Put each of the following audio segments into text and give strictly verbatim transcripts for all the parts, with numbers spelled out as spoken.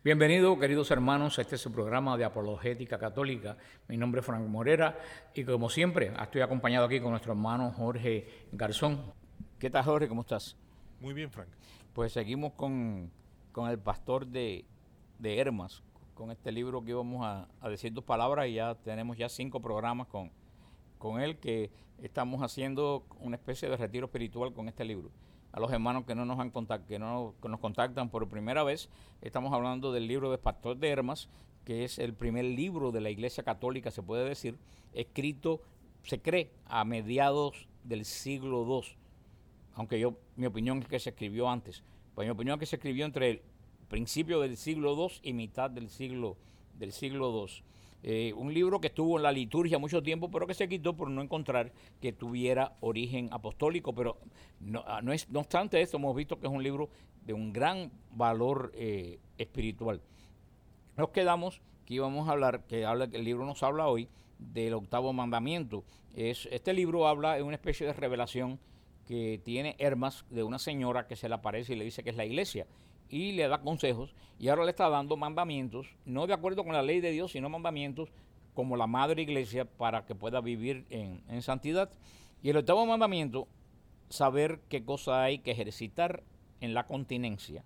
Bienvenidos, queridos hermanos, a este es su programa de Apologética Católica. Mi nombre es Frank Morera y como siempre estoy acompañado aquí con nuestro hermano Jorge Garzón. ¿Qué tal, Jorge? ¿Cómo estás? Muy bien, Frank. Pues seguimos con, con el pastor de, de Hermas, con este libro que íbamos a, a decir dos palabras y ya tenemos ya cinco programas con, con él que estamos haciendo una especie de retiro espiritual con este libro. A los hermanos que no nos han contact, que no que nos contactan por primera vez, estamos hablando del libro de Pastor de Hermas, que es el primer libro de la Iglesia Católica, se puede decir, escrito, se cree, a mediados del siglo segundo, aunque yo, mi opinión es que se escribió antes, pues mi opinión es que se escribió entre el principio del siglo segundo y mitad del siglo, del siglo segundo. Eh, un libro que estuvo en la liturgia mucho tiempo, pero que se quitó por no encontrar que tuviera origen apostólico. Pero no, no, es, no obstante esto, hemos visto que es un libro de un gran valor eh, espiritual. Nos quedamos que íbamos a hablar, que habla, el libro nos habla hoy del octavo mandamiento. Es, este libro habla de una especie de revelación que tiene Hermas de una señora que se le aparece y le dice que es la iglesia. Y le da consejos, y ahora le está dando mandamientos, no de acuerdo con la ley de Dios, sino mandamientos como la madre iglesia para que pueda vivir en, en santidad. Y el octavo mandamiento, saber qué cosa hay que ejercitar en la continencia.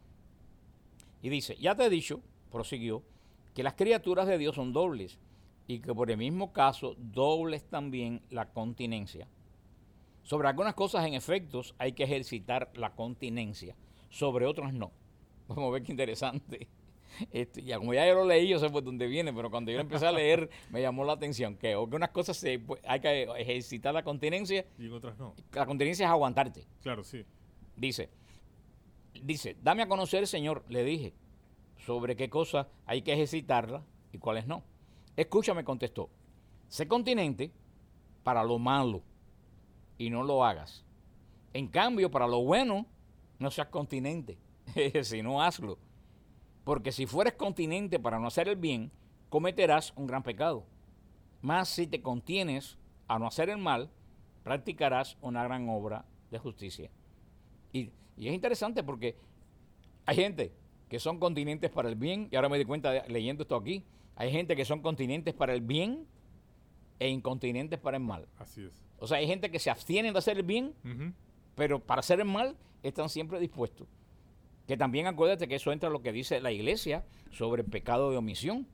Y dice, ya te he dicho, prosiguió, que las criaturas de Dios son dobles, y que por el mismo caso, dobles también la continencia. Sobre algunas cosas, en efectos, hay que ejercitar la continencia. Sobre otros no. Vamos a ver qué interesante. Este, ya como ya yo lo leí, yo sé por dónde viene, pero cuando yo lo empecé a leer me llamó la atención que o que unas cosas se, pues, hay que ejercitar la continencia y en otras no. La continencia es aguantarte. Claro, sí. Dice, dice, dame a conocer, Señor, le dije, sobre qué cosas hay que ejercitarla y cuáles no. Escúchame, contestó, sé continente para lo malo y no lo hagas. En cambio, para lo bueno, no seas continente, si no hazlo. Porque si fueres continente para no hacer el bien, cometerás un gran pecado. Mas si te contienes a no hacer el mal, practicarás una gran obra de justicia. Y, y es interesante porque hay gente que son continentes para el bien, y ahora me di cuenta de, leyendo esto aquí, hay gente que son continentes para el bien e incontinentes para el mal. Así es. O sea, hay gente que se abstienen de hacer el bien, uh-huh, pero para hacer el mal están siempre dispuestos. Que también acuérdate que eso entra en lo que dice la iglesia sobre el pecado de omisión.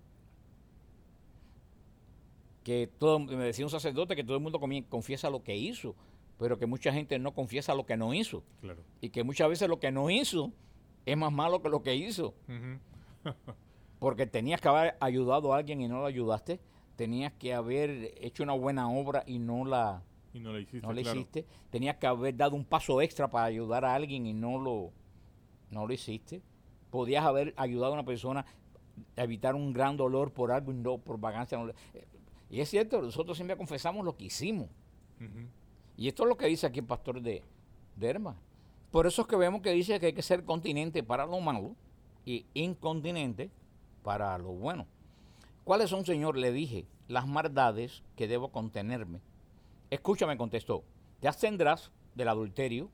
Que todo, me decía un sacerdote que todo el mundo confiesa lo que hizo, pero que mucha gente no confiesa lo que no hizo. Claro. Y que muchas veces lo que no hizo es más malo que lo que hizo. Uh-huh. Porque tenías que haber ayudado a alguien y no lo ayudaste. Tenías que haber hecho una buena obra y no la... Y no la hiciste, no la claro. hiciste. Tenías que haber dado un paso extra para ayudar a alguien y no lo, no lo hiciste. Podías haber ayudado a una persona a evitar un gran dolor por algo y no por vagancia. No, y es cierto, nosotros siempre confesamos lo que hicimos. Uh-huh. Y esto es lo que dice aquí el pastor de, de Hermas. Por eso es que vemos que dice que hay que ser continente para lo malo y incontinente para lo bueno. ¿Cuáles son, Señor? Le dije, las maldades que debo contenerme. Escúchame, contestó, te abstendrás del adulterio.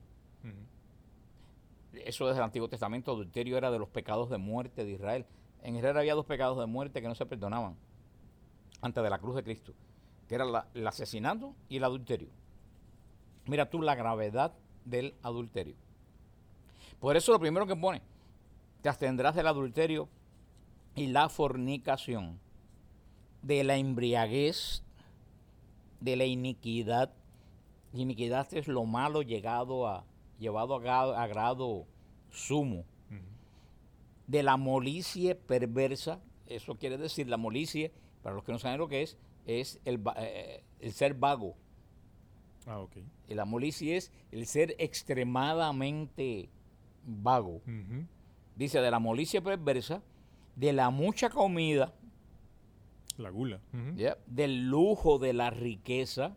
Uh-huh. Eso desde el Antiguo Testamento, adulterio era de los pecados de muerte de Israel. En Israel había dos pecados de muerte que no se perdonaban antes de la cruz de Cristo, que era la, el asesinato y el adulterio. Mira tú la gravedad del adulterio. Por eso lo primero que pone, te abstendrás del adulterio y la fornicación, de la embriaguez, de la iniquidad. Iniquidad es lo malo llegado a, llevado a grado, a grado sumo. Uh-huh. De la molicie perversa, eso quiere decir, la molicie, para los que no saben lo que es, es el, eh, el ser vago. Ah, ok. Y la molicie es el ser extremadamente vago. Uh-huh. Dice, de la molicie perversa, de la mucha comida, la gula, uh-huh, yeah, del lujo de la riqueza,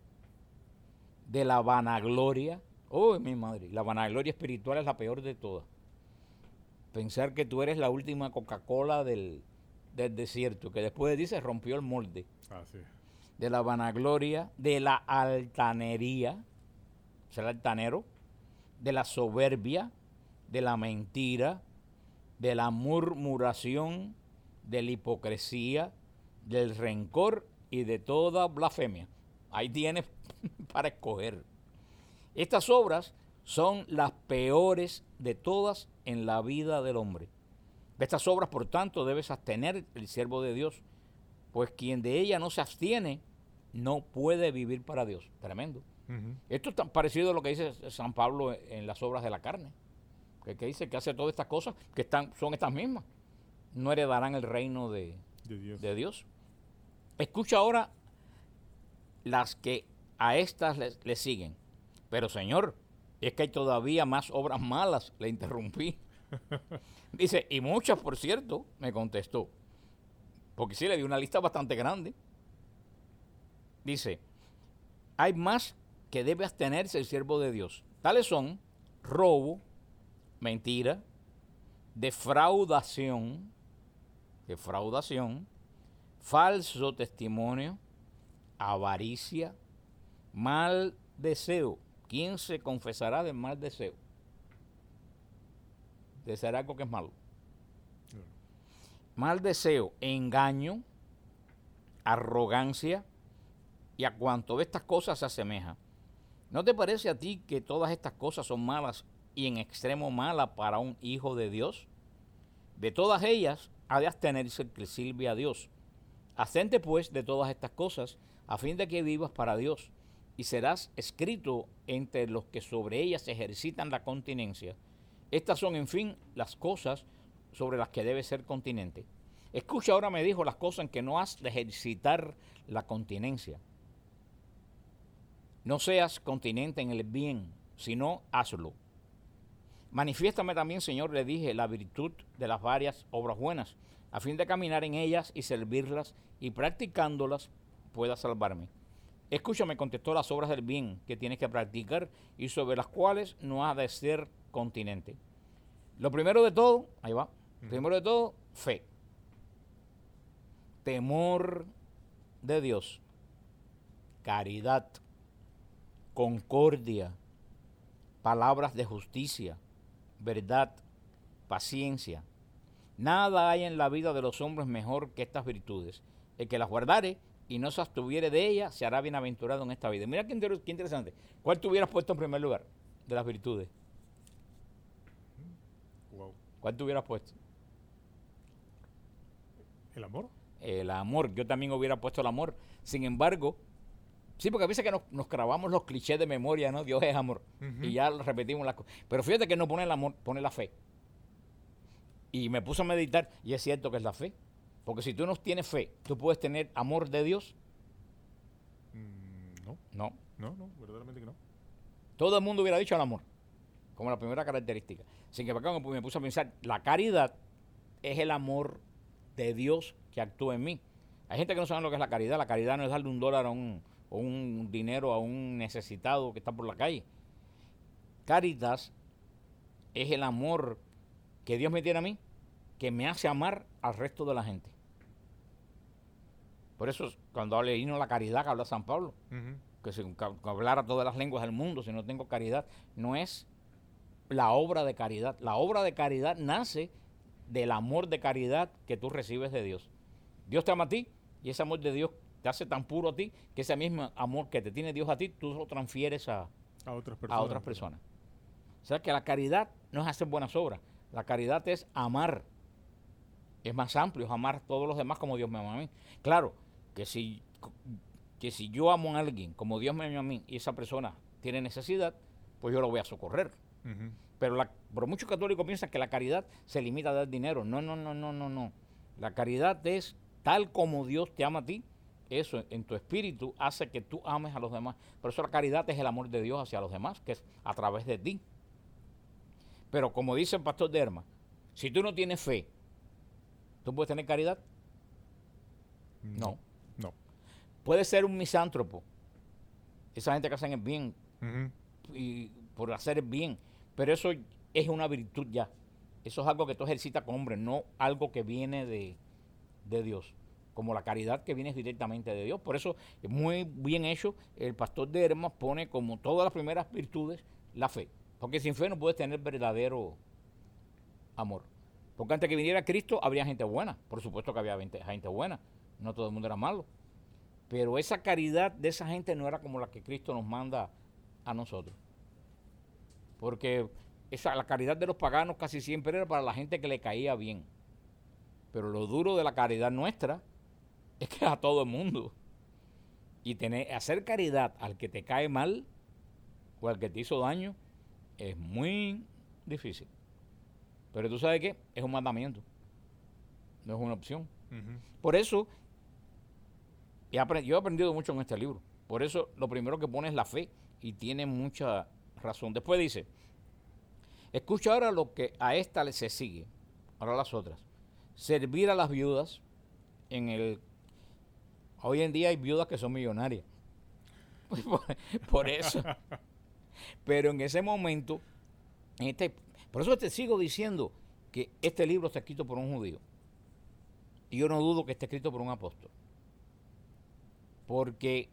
de la vanagloria. Oh, mi madre, la vanagloria espiritual es la peor de todas. Pensar que tú eres la última Coca-Cola del, del desierto, que después dice rompió el molde. Ah, sí. De la vanagloria, de la altanería, ser altanero, de la soberbia, de la mentira, de la murmuración, de la hipocresía, del rencor y de toda blasfemia. Ahí tienes para escoger. Estas obras son las peores de todas en la vida del hombre. De estas obras, por tanto, debes abstener el siervo de Dios, pues quien de ella no se abstiene no puede vivir para Dios. Tremendo. Ujú. Esto es tan parecido a lo que dice San Pablo en las obras de la carne, que, que dice que hace todas estas cosas que están, son estas mismas. No heredarán el reino de, De Dios. de Dios. Escucha ahora las que a estas le, le siguen. Pero Señor, es que hay todavía más obras malas, le interrumpí. Dice, y muchas, por cierto, me contestó. Porque sí, le di una lista bastante grande. Dice, hay más que debe abstenerse el siervo de Dios. Tales son robo, mentira, defraudación, defraudación, falso testimonio, avaricia, mal deseo. ¿Quién se confesará del mal deseo? Desear algo que es malo. Claro. Mal deseo, engaño, arrogancia y a cuanto de estas cosas se asemeja. ¿No te parece a ti que todas estas cosas son malas y en extremo malas para un hijo de Dios? De todas ellas ha de abstenerse el que sirve a Dios. Abstente pues de todas estas cosas a fin de que vivas para Dios y serás escrito entre los que sobre ellas ejercitan la continencia. Estas son, en fin, las cosas sobre las que debes ser continente. Escucha, ahora me dijo las cosas en que no has de ejercitar la continencia. No seas continente en el bien, sino hazlo. Manifiéstame también, Señor, le dije, la virtud de las varias obras buenas, a fin de caminar en ellas y servirlas, y practicándolas pueda salvarme. Escúchame, contestó, las obras del bien que tienes que practicar y sobre las cuales no has de ser continente. Lo primero de todo, ahí va, Ujú. primero de todo, fe. Temor de Dios, caridad, concordia, palabras de justicia, verdad, paciencia. Nada hay en la vida de los hombres mejor que estas virtudes. El que las guardare y no se abstuviere de ellas, se hará bienaventurado en esta vida. Mira qué, inter- qué interesante. ¿Cuál tú hubieras puesto en primer lugar de las virtudes? Wow. ¿Cuál tú hubieras puesto? ¿El amor? El amor. Yo también hubiera puesto el amor. Sin embargo, sí, porque a veces que nos, nos grabamos los clichés de memoria, ¿no? Dios es amor. Ujú. Y ya repetimos las cosas. Pero fíjate que no pone el amor, pone la fe. Y me puse a meditar y es cierto que es la fe. Porque si tú no tienes fe, ¿tú puedes tener amor de Dios? Mm, no, No. no, no, verdaderamente que no. Todo el mundo hubiera dicho el amor, como la primera característica. Sin embargo, me puse a pensar, la caridad es el amor de Dios que actúa en mí. Hay gente que no sabe lo que es la caridad. La caridad no es darle un dólar a un, o un dinero a un necesitado que está por la calle. Caritas es el amor que Dios me tiene a mí, que me hace amar al resto de la gente. Por eso, cuando leímos la caridad que habla San Pablo, Ujú. que si que hablara todas las lenguas del mundo, si no tengo caridad, no es la obra de caridad. La obra de caridad nace del amor de caridad que tú recibes de Dios. Dios te ama a ti y ese amor de Dios te hace tan puro a ti que ese mismo amor que te tiene Dios a ti, tú lo transfieres a, A otras personas. a otras personas. O sea que la caridad no es hacer buenas obras. La caridad es amar. Es más amplio, es amar a todos los demás como Dios me ama a mí. Claro, que si, que si yo amo a alguien como Dios me ama a mí y esa persona tiene necesidad, pues yo lo voy a socorrer. Ujú. Pero, la, pero muchos católicos piensan que la caridad se limita a dar dinero. No, no, no, no, no, no. La caridad es tal como Dios te ama a ti. Eso en tu espíritu hace que tú ames a los demás. Por eso la caridad es el amor de Dios hacia los demás, que es a través de ti. Pero como dice el pastor Derma, si tú no tienes fe, ¿tú puedes tener caridad? No. No. Puedes ser un misántropo. Esa gente que hacen el bien Ujú. y por hacer el bien. Pero eso es una virtud ya. Eso es algo que tú ejercitas con hombre, no algo que viene de, de Dios. Como la caridad que viene directamente de Dios. Por eso, muy bien hecho, el pastor de Hermas pone como todas las primeras virtudes la fe. Porque sin fe no puedes tener verdadero amor. Porque antes que viniera Cristo habría gente buena. Por supuesto que había gente, gente buena. No todo el mundo era malo. Pero esa caridad de esa gente no era como la que Cristo nos manda a nosotros. Porque esa, la caridad de los paganos casi siempre era para la gente que le caía bien. Pero lo duro de la caridad nuestra es que es a todo el mundo. Y tener, hacer caridad al que te cae mal o al que te hizo daño es muy difícil. Pero tú sabes qué, es un mandamiento. No es una opción. Ujú. Por eso, he aprend- yo he aprendido mucho en este libro. Por eso lo primero que pone es la fe y tiene mucha razón. Después dice, escucha ahora lo que a esta le se sigue, ahora las otras. Servir a las viudas en el... Hoy en día hay viudas que son millonarias. por, por eso. Pero en ese momento, en este, por eso te sigo diciendo que este libro está escrito por un judío. Y yo no dudo que esté escrito por un apóstol. Porque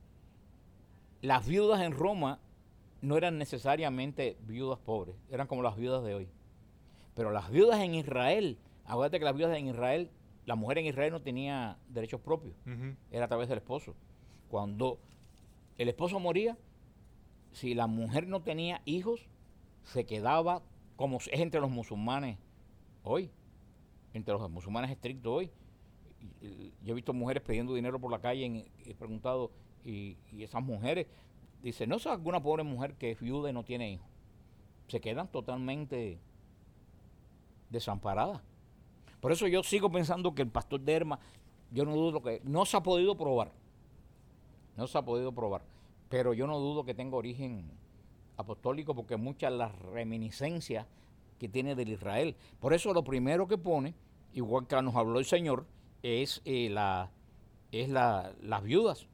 las viudas en Roma no eran necesariamente viudas pobres, eran como las viudas de hoy. Pero las viudas en Israel, acuérdate que las viudas en Israel, la mujer en Israel no tenía derechos propios, Ujú. era a través del esposo. Cuando el esposo moría, si la mujer no tenía hijos, se quedaba como es entre los musulmanes hoy, entre los musulmanes estrictos hoy. Y- y- Yo he visto mujeres pidiendo dinero por la calle, en- he preguntado, y, y esas mujeres, dicen, no es alguna pobre mujer que es viuda y no tiene hijos. Se quedan totalmente desamparadas. Por eso yo sigo pensando que el pastor de Herma, yo no dudo que, no se ha podido probar, no se ha podido probar, pero yo no dudo que tenga origen apostólico porque muchas las reminiscencias que tiene del Israel. Por eso lo primero que pone, igual que nos habló el Señor, es, eh, la, es la, las viudas.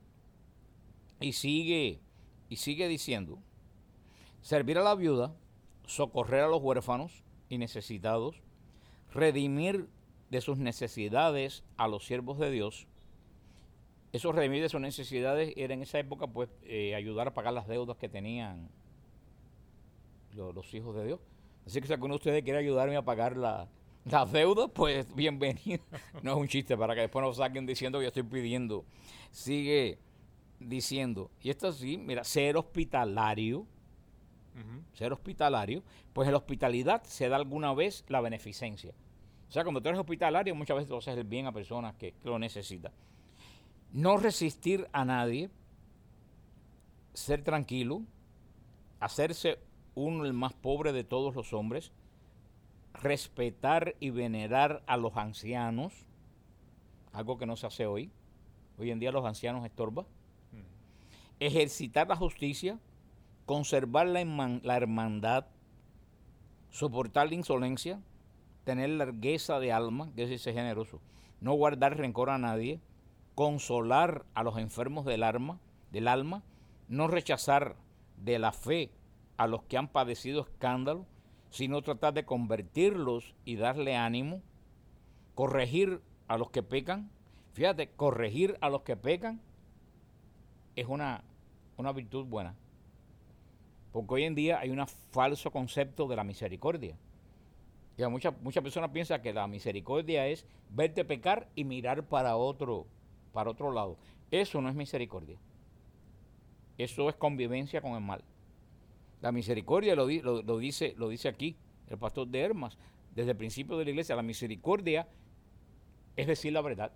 Y sigue, y sigue diciendo, servir a la viuda, socorrer a los huérfanos y necesitados, redimir de sus necesidades a los siervos de Dios. Esos redimir de sus necesidades era en esa época pues eh, ayudar a pagar las deudas que tenían lo- los hijos de Dios. Así que si alguno de ustedes quiere ayudarme a pagar la, las deudas, pues bienvenido. No es un chiste para que después nos saquen diciendo que yo estoy pidiendo. Sigue diciendo, y esto sí, mira, ser hospitalario, Ujú. ser hospitalario, pues en la hospitalidad se da alguna vez la beneficencia. O sea, cuando tú eres hospitalario, muchas veces tú haces el bien a personas que, que lo necesitan. No resistir a nadie, ser tranquilo, hacerse uno el más pobre de todos los hombres, respetar y venerar a los ancianos, algo que no se hace hoy. Hoy en día los ancianos estorban. Ujú. Ejercitar la justicia, conservar la, herman- la hermandad, soportar la insolencia, tener largueza de alma, que es decir, ser generoso, no guardar rencor a nadie, consolar a los enfermos del alma, del alma, no rechazar de la fe a los que han padecido escándalo, sino tratar de convertirlos y darle ánimo, corregir a los que pecan. Fíjate, corregir a los que pecan es una, una virtud buena. Porque hoy en día hay un falso concepto de la misericordia. Y muchas muchas personas piensan que la misericordia es verte pecar y mirar para otro, para otro lado. Eso no es misericordia. Eso es convivencia con el mal. La misericordia lo, di- lo- lo dice, lo dice aquí el pastor de Hermas, desde el principio de la iglesia. La misericordia es decir la verdad.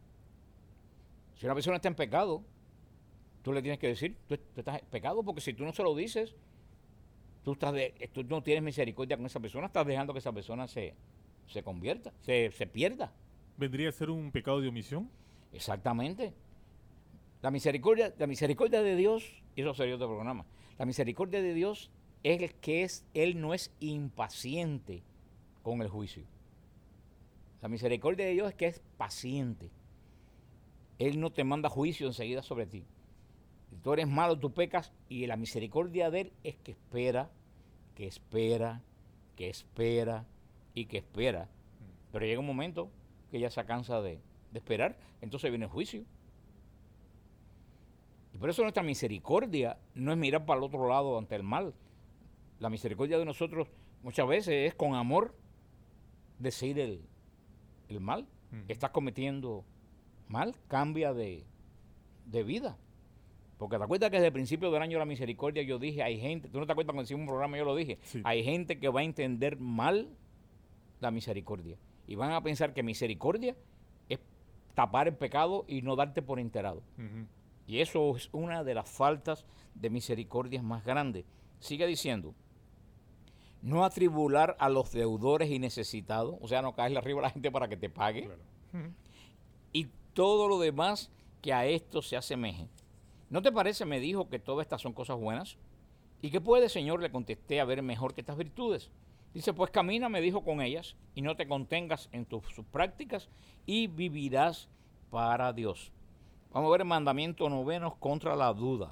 Si una persona está en pecado, tú le tienes que decir, tú, tú estás en pecado, porque si tú no se lo dices, tú, estás de- tú no tienes misericordia con esa persona, estás dejando que esa persona se, se convierta, se, se pierda. ¿Vendría a ser un pecado de omisión? Exactamente. La misericordia, la misericordia de Dios, y eso sería otro programa, la misericordia de Dios es el que es, Él no es impaciente con el juicio. La misericordia de Dios es que es paciente. Él no te manda juicio enseguida sobre ti. Si tú eres malo, tú pecas, y la misericordia de Él es que espera, que espera, que espera y que espera. Pero llega un momento que ya se cansa de, de esperar, entonces viene el juicio. Y por eso nuestra misericordia no es mirar para el otro lado ante el mal. La misericordia de nosotros muchas veces es con amor, decir el, el mal. Ujú. Estás cometiendo mal, cambia de, de vida. Porque te acuerdas que desde el principio del año de la misericordia yo dije, hay gente, tú no te acuerdas cuando hicimos un programa, yo lo dije, Sí. hay gente que va a entender mal la misericordia. Y van a pensar que misericordia es tapar el pecado y no darte por enterado. Ujú. Y eso es una de las faltas de misericordia más grandes. Sigue diciendo, no atribular a los deudores y necesitados, o sea, no caerle arriba a la gente para que te pague, Claro. Ujú. y todo lo demás que a esto se asemeje. ¿No te parece, me dijo, que todas estas son cosas buenas? ¿Y qué puede, Señor? Le contesté, haber mejor que estas virtudes. Dice, pues camina, me dijo, con ellas, y no te contengas en tus, sus prácticas, y vivirás para Dios. Vamos a ver el mandamiento noveno contra la duda.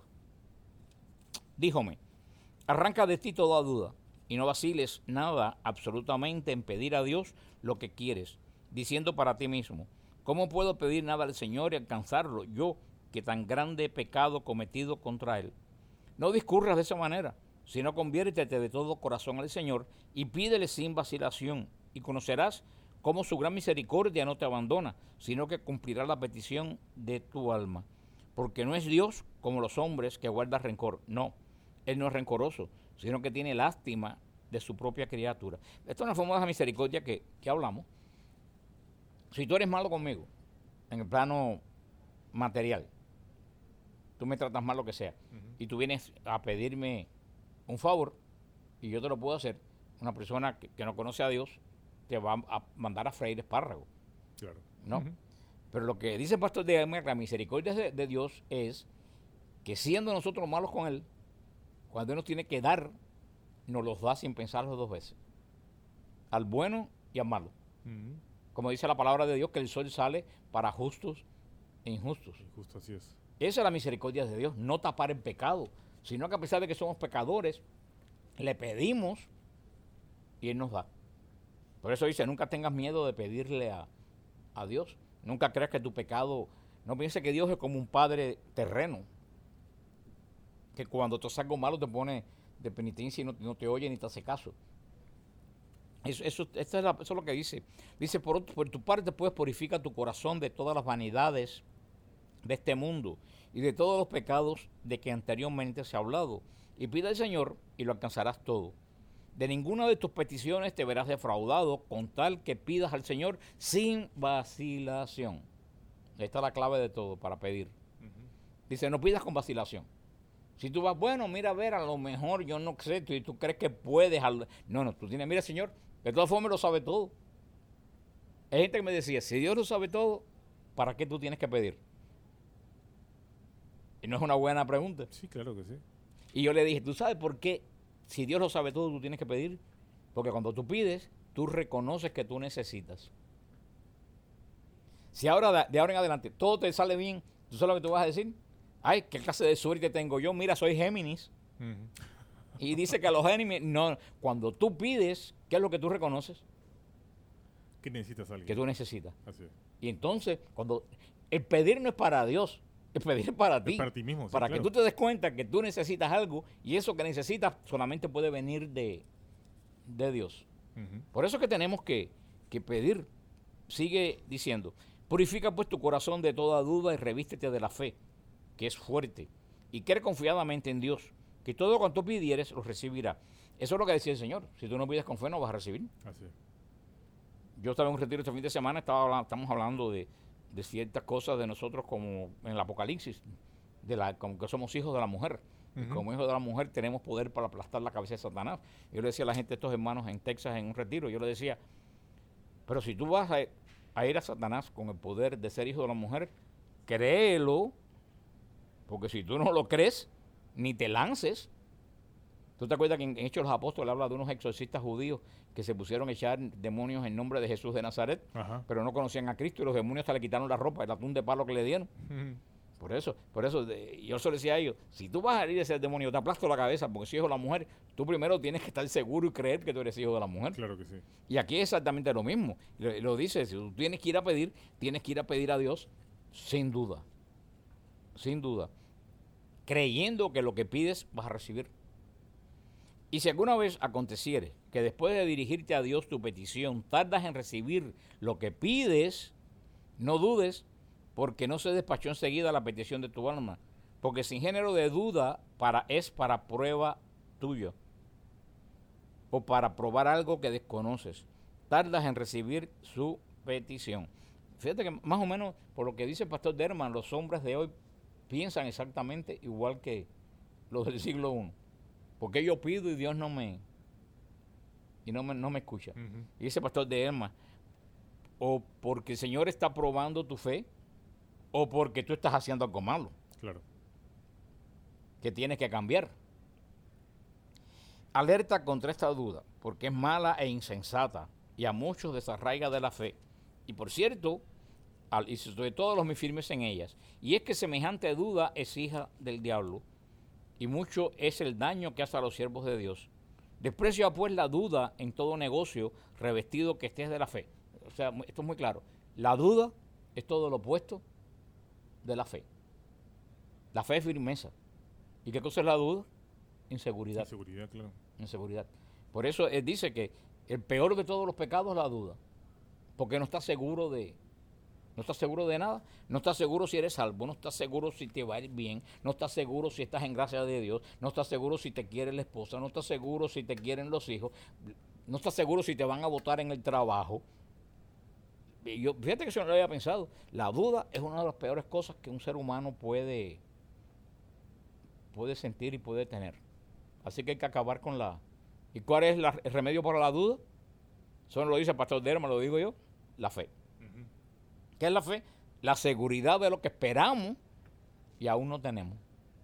Díjome, arranca de ti toda duda, y no vaciles nada absolutamente en pedir a Dios lo que quieres, diciendo para ti mismo, ¿cómo puedo pedir nada al Señor y alcanzarlo yo, que tan grande pecado cometido contra Él? No discurras de esa manera, sino conviértete de todo corazón al Señor y pídele sin vacilación, y conocerás cómo su gran misericordia no te abandona, sino que cumplirá la petición de tu alma. Porque no es Dios como los hombres que guarda rencor, no, Él no es rencoroso, sino que tiene lástima de su propia criatura. Esta es una forma de misericordia que, que hablamos. Si tú eres malo conmigo, en el plano material, tú me tratas mal, lo que sea, Ujú. y tú vienes a pedirme un favor, y yo te lo puedo hacer, una persona que, que no conoce a Dios te va a mandar a freír espárragos, Claro. ¿no? Ujú. Pero lo que dice el pastor de la misericordia de, de Dios es que siendo nosotros malos con Él, cuando Él nos tiene que dar, nos los da sin pensarlo dos veces. Al bueno y al malo. Ujú. Como dice la palabra de Dios, que el sol sale para justos e injustos. Y justo así es. Esa es la misericordia de Dios, no tapar el pecado, sino que a pesar de que somos pecadores, le pedimos y Él nos da. Por eso dice, nunca tengas miedo de pedirle a, a Dios. Nunca creas que tu pecado, no pienses que Dios es como un padre terreno, que cuando te hace algo malo te pone de penitencia y no, no te oye ni te hace caso. Eso, eso, esta es la- eso es lo que dice. Dice, por, otro- por tu parte, pues, purifica tu corazón de todas las vanidades de este mundo y de todos los pecados de que anteriormente se ha hablado. Y pide al Señor y lo alcanzarás todo. De ninguna de tus peticiones te verás defraudado, con tal que pidas al Señor sin vacilación. Esta es la clave de todo para pedir. Ujú. Dice, no pidas con vacilación. Si tú vas, bueno, mira, a ver, a lo mejor yo no sé, tú, tú crees que puedes. al- No, no, tú tienes, mira, Señor, de todas formas lo sabe todo. Hay gente que me decía, si Dios lo sabe todo, ¿para qué tú tienes que pedir? Y no es una buena pregunta. Sí, claro que sí. Y yo le dije, ¿tú sabes por qué? Si Dios lo sabe todo, tú tienes que pedir. Porque cuando tú pides, tú reconoces que tú necesitas. Si ahora, de- de ahora en adelante, todo te sale bien, ¿tú sabes lo que tú vas a decir? Ay, qué clase de suerte tengo yo. Mira, soy Géminis. Ujú. Y dice que a los Géminis, no, cuando tú pides, ¿qué es lo que tú reconoces? ¿Qué necesitas alguien? Que tú necesitas. Así es. Y entonces, cuando el pedir no es para Dios, el pedir es para ti. Es para ti mismo, sí, para que claro. tú te des cuenta que tú necesitas algo y eso que necesitas solamente puede venir de, de Dios. Ujú. Por eso es que tenemos que, que pedir. Sigue diciendo, purifica pues tu corazón de toda duda y revístete de la fe, que es fuerte, y cree confiadamente en Dios, que todo cuanto pidieres lo recibirá. Eso es lo que decía el Señor. Si tú no pides con fe, no vas a recibir. Así es. Yo estaba en un retiro este fin de semana, estaba habla- estamos hablando de, de ciertas cosas de nosotros como en el Apocalipsis, de la, como que somos hijos de la mujer. Y Ujú. como hijos de la mujer tenemos poder para aplastar la cabeza de Satanás. Yo le decía a la gente, estos hermanos en Texas, en un retiro, yo le decía, pero si tú vas a, a ir a Satanás con el poder de ser hijo de la mujer, créelo, porque si tú no lo crees, ni te lances. ¿Tú te acuerdas que en Hechos de los Apóstoles habla de unos exorcistas judíos que se pusieron a echar demonios en nombre de Jesús de Nazaret, Ajá. pero no conocían a Cristo y los demonios hasta le quitaron la ropa, el atún de palo que le dieron? Ujú. Por eso, por eso de- yo solo decía a ellos, si tú vas a ir a ese demonio, te aplasto la cabeza porque soy hijo de la mujer, tú primero tienes que estar seguro y creer que tú eres hijo de la mujer. Claro que sí. Y aquí es exactamente lo mismo. Lo, lo dice, si tú tienes que ir a pedir, tienes que ir a pedir a Dios sin duda. Sin duda. Creyendo que lo que pides vas a recibir. Y si alguna vez aconteciere que después de dirigirte a Dios tu petición, tardas en recibir lo que pides, no dudes, porque no se despachó enseguida la petición de tu alma, porque sin género de duda para, es para prueba tuyo, o para probar algo que desconoces. Tardas en recibir su petición. Fíjate que más o menos, por lo que dice el pastor Derman, los hombres de hoy piensan exactamente igual que los del siglo primero. Porque yo pido y Dios no me y no me, no me escucha. Ujú. Y dice el pastor Derman, o porque el Señor está probando tu fe, o porque tú estás haciendo algo malo, Claro. que tienes que cambiar. Alerta contra esta duda, porque es mala e insensata, y a muchos desarraiga de la fe. Y por cierto, al, y sobre todo los muy firmes en ellas. Y es que semejante duda es hija del diablo, y mucho es el daño que hace a los siervos de Dios. Desprecia pues la duda en todo negocio revestido que estés de la fe. O sea, esto es muy claro. La duda es todo lo opuesto de la fe. La fe es firmeza. ¿Y qué cosa es la duda? Inseguridad. Seguridad, claro. Inseguridad. Por eso él dice que el peor de todos los pecados es la duda. Porque no estás seguro de, no estás seguro de nada. No estás seguro si eres salvo. No estás seguro si te va a ir bien. No estás seguro si estás en gracia de Dios. No estás seguro si te quiere la esposa. No estás seguro si te quieren los hijos. No estás seguro si te van a votar en el trabajo. Y yo, fíjate que eso no lo había pensado. La duda es una de las peores cosas que un ser humano puede, puede sentir y puede tener. Así que hay que acabar con la... ¿Y cuál es la, el remedio para la duda? Eso no lo dice el pastor Derma, lo digo yo. La fe. Ujú. ¿Qué es la fe? La seguridad de lo que esperamos y aún no tenemos.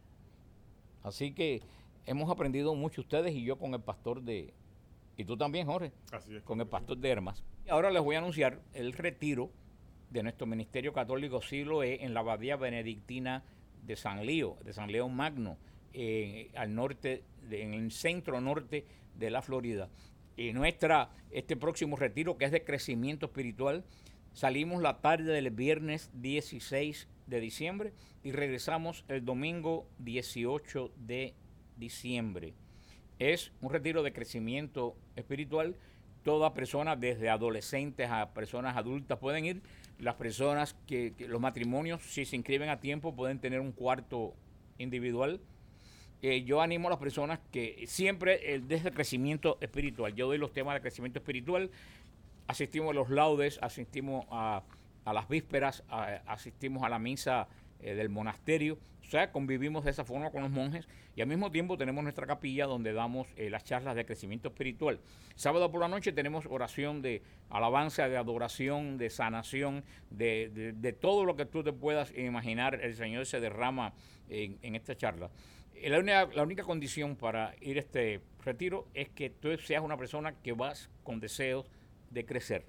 Así que hemos aprendido mucho ustedes y yo con el pastor de... Y tú también, Jorge, Así es. con el pastor de Hermas. Y ahora les voy a anunciar el retiro de nuestro Ministerio Católico Siglo E en la Abadía Benedictina de San Lío, de San León Magno, eh, al norte, de, en el centro norte de la Florida. Y nuestra, este próximo retiro, que es de crecimiento espiritual, salimos la tarde del viernes dieciséis de diciembre y regresamos el domingo dieciocho de diciembre. Es un retiro de crecimiento espiritual. Toda persona, desde adolescentes a personas adultas, pueden ir. Las personas que, que los matrimonios, si se inscriben a tiempo, pueden tener un cuarto individual. Eh, yo animo a las personas que siempre, eh, desde el crecimiento espiritual, yo doy los temas de crecimiento espiritual, asistimos a los laudes, asistimos a, a las vísperas, a, asistimos a la misa eh, del monasterio, o sea, convivimos de esa forma con los monjes y al mismo tiempo tenemos nuestra capilla donde damos eh, las charlas de crecimiento espiritual. Sábado por la noche tenemos oración de alabanza, de adoración, de sanación, de, de, de todo lo que tú te puedas imaginar, el Señor se derrama en, en esta charla. La única, la única condición para ir a este retiro es que tú seas una persona que vas con deseos de crecer.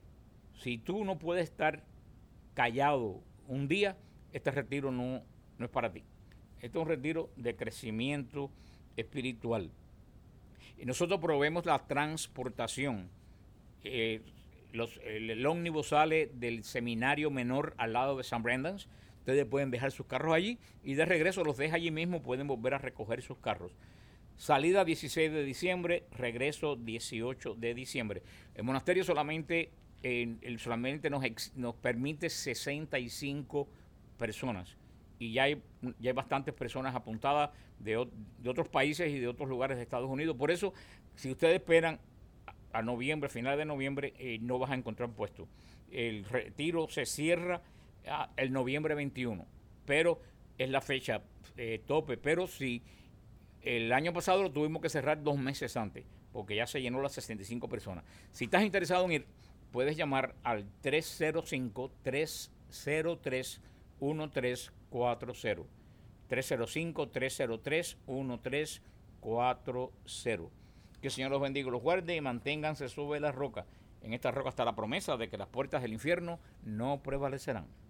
Si tú no puedes estar callado un día, este retiro no, no es para ti. Este es un retiro de crecimiento espiritual. Y nosotros proveemos la transportación. Eh, los, el, el ómnibus sale del seminario menor al lado de San Brendan's. Ustedes pueden dejar sus carros allí y de regreso los deja allí mismo, pueden volver a recoger sus carros. Salida dieciséis de diciembre, regreso dieciocho de diciembre. El monasterio solamente, eh, el, solamente nos, ex, nos permite sesenta y cinco personas y ya hay, ya hay bastantes personas apuntadas de, de otros países y de otros lugares de Estados Unidos. Por eso, si ustedes esperan a, a noviembre, finales de noviembre, eh, no vas a encontrar puesto. El retiro se cierra ah, el noviembre veintiuno, pero es la fecha eh, tope. Pero si el año pasado lo tuvimos que cerrar dos meses antes, porque ya se llenó las sesenta y cinco personas. Si estás interesado en ir, puedes llamar al tres cero cinco, tres cero tres, uno tres cuatro cero. tres cero cinco, tres cero tres, uno tres cuatro cero. Que el Señor los bendiga, los guarde y manténganse sobre la roca. En esta roca está la promesa de que las puertas del infierno no prevalecerán.